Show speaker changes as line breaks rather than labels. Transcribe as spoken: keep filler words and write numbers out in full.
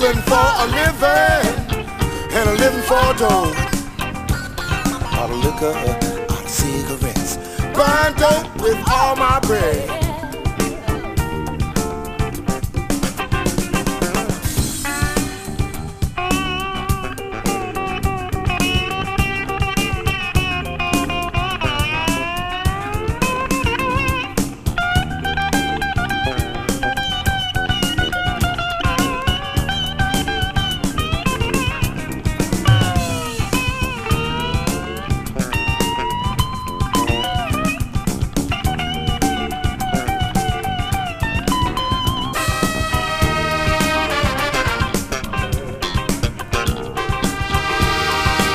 hustling for a living and a living for a dough. Out of liquor, out of cigarettes, buying dope with all my bread.